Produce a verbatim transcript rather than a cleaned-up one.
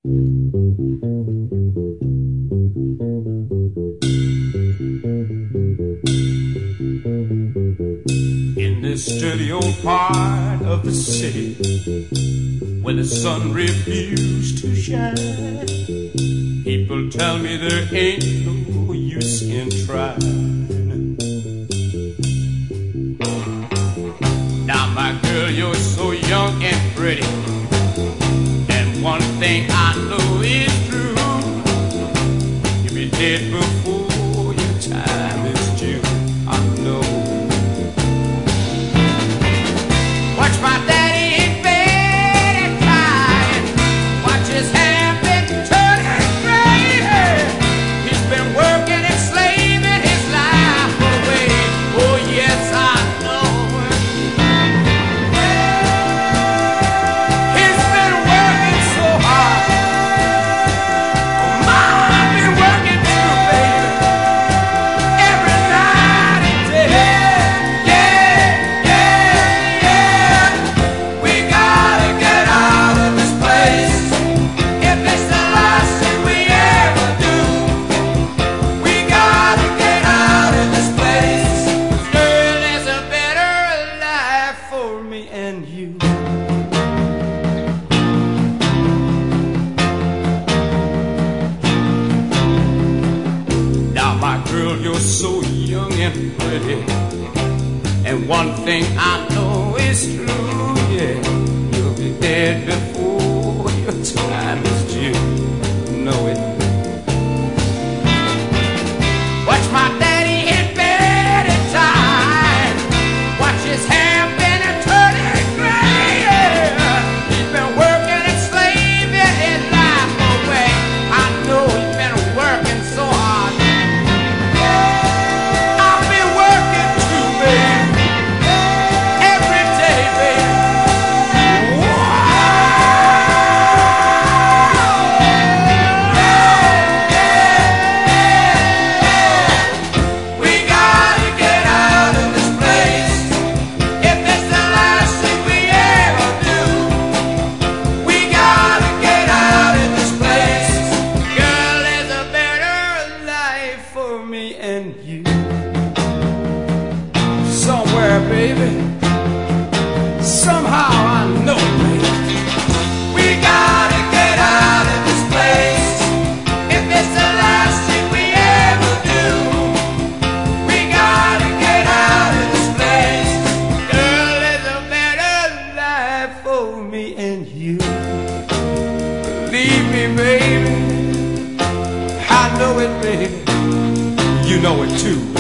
In this dirty old part of the city where the sun refused to shine, people tell me there ain't no use in trying. Now my girl, you're so young and pretty, and one thing I know is true: you'll be dead before your time is due. I know. Watch my daddy in bed and crying, watch his hair been turning gray. He's been working and slaving his life away. Oh yes, I know. He's been working so hard. Oh, I've been working too, baby, every night and day. Yeah, yeah, yeah. We gotta get out of this place. If it's the last thing we ever do, we gotta get out of this place. Girl, there's a better life for me and you. Now my girl, you're so young and pretty, and one thing I know is true, yeah, you'll be dead before your time is due. Know it. Watch my daddy in bed at time, watch his hair been a turning gray. He's been working and slaving his life away. I know he's been working so hard. I've been working too, baby, every day, baby. We gotta get out of this place. If it's the last thing we ever do, we gotta get out of this place. Girl, there's a better life for me and you. Somewhere, baby, somehow I know it, baby. We gotta get out of this place. If it's the last thing we ever do, we gotta get out of this place. Girl, there's a better life for me and you. Believe me, baby, I know it, baby. You know it too.